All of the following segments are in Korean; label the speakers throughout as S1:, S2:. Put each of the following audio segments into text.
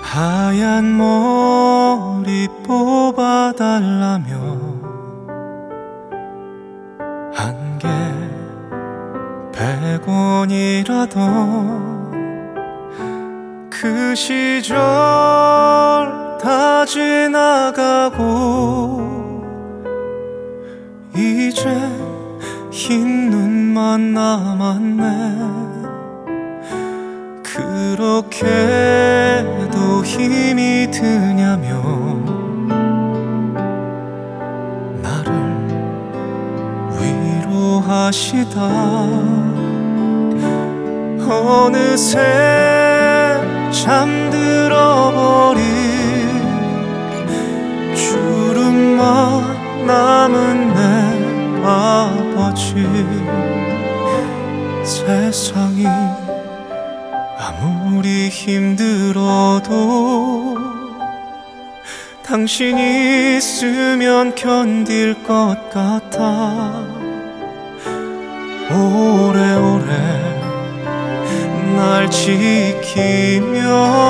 S1: 하얀 머리 뽑아달라며 한 개 100원이라도 그 시절 다 지나가고 이제 흰 눈만 남았네. 그렇게도 힘이 드냐며 나를 위로하시다 어느새 잠들어버린 주름만 남은 내 아버지. 세상이 아무리 힘들어도 당신이 있으면 견딜 것 같아. 오래오래 날 지키며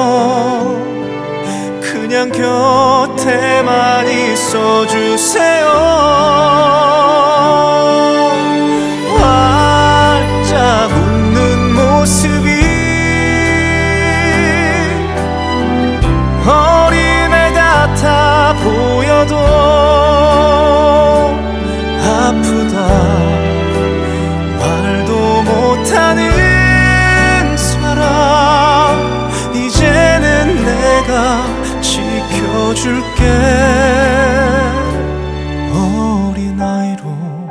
S1: 그냥 곁에만 있어주세요. 활짝 웃는 모습이 어린애 같아 보여도 아프다 말도 못하는 사람. 이제는 내가 지켜줄게. 어린아이로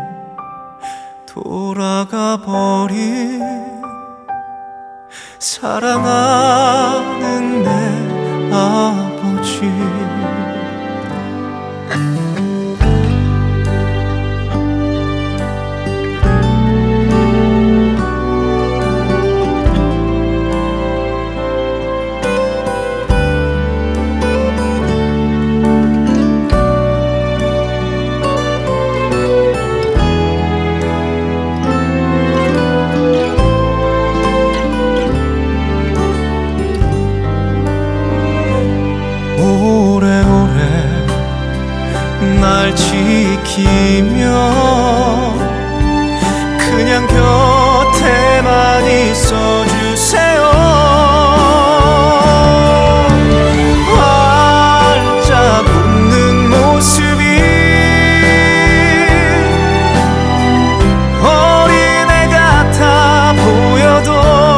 S1: 돌아가 버린 사랑하는 내 아버지. 날 지키며 그냥 곁에만 있어주세요. 활짝 웃는 모습이 어린애 같아 보여도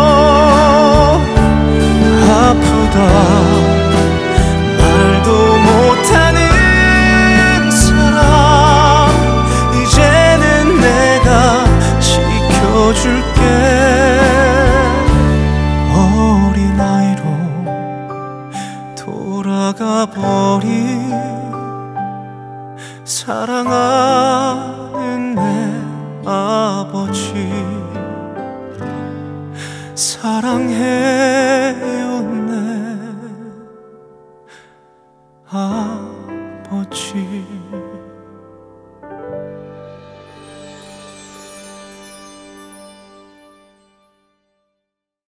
S1: 아프다 말도 못하는 줄게. 어린아이로 돌아가 버린 사랑하는 내 아버지. 사랑해요 내